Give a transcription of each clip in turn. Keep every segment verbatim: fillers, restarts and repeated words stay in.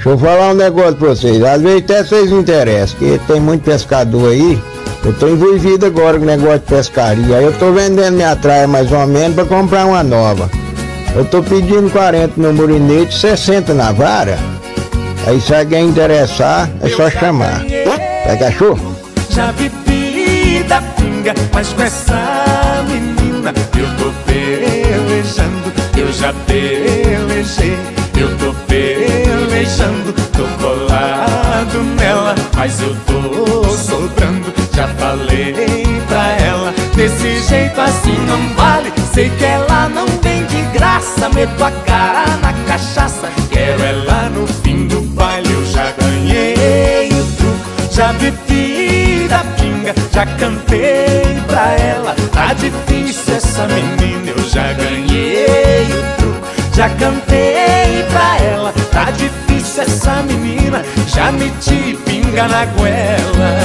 Deixa eu falar um negócio pra vocês, às vezes até vocês não interessam, porque tem muito pescador aí. Eu tô envolvido agora com negócio de pescaria, aí eu tô vendendo minha traia mais ou menos pra comprar uma nova. Eu tô pedindo quarenta no murinete, sessenta na vara. Aí se alguém interessar, é só chamar. Vai, cachorro? Já bebi da pinga, mas com essa menina eu tô pelejando, eu já pelejei. Eu tô pelejando, tô colado nela, mas eu tô sobrando. Já falei pra ela, desse jeito assim não vale. Sei que ela não vem de graça, meto a cara na cachaça. Quero ela no fim do baile, eu já ganhei o truco. Já bebi da pinga, já cantei pra ela. Tá difícil essa menina, eu já ganhei o truco. Já cantei pra ela, tá difícil essa menina. Já meti pinga na goela.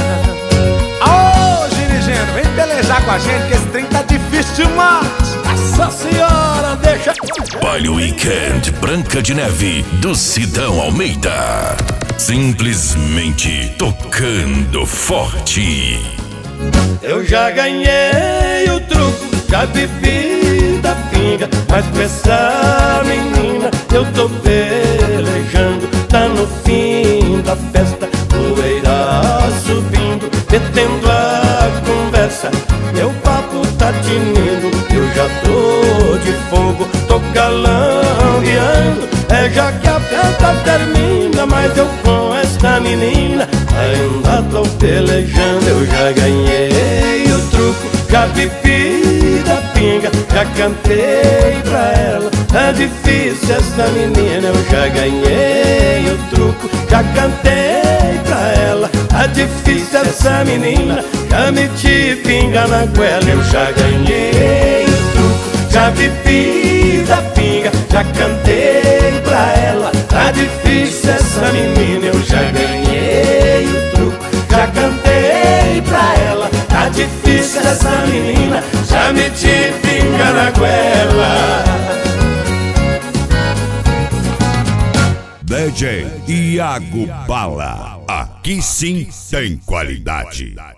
Ô, dirigente, vem pelejar com a gente que esse trem tá difícil demais. Nossa senhora, deixa... Baile Weekend Branca de Neve do Sidão Almeida. Simplesmente tocando forte. Eu já ganhei o truco, já bebi da pinga, mas com essa menina eu tô pelejando. Tá no fim da festa, poeira subindo, detendo a conversa. Meu papo tá tinindo, eu já tô de fogo, tô calambeando. É já que a festa termina, mas eu com esta menina ainda tô pelejando. Eu já ganhei o truco, já bebi da pinga, já cantei pra ela. É difícil essa menina, eu já ganhei o truco, já cantei pra ela. É difícil essa menina, já meti pinga na goela. Eu já ganhei o truco, já bebi da pinga, já cantei pra ela. Tá difícil essa menina, eu já ganhei o truco, já cantei pra ela. Tá difícil essa menina, já meti pinga na goela. D J Iago Bala, aqui sim tem qualidade.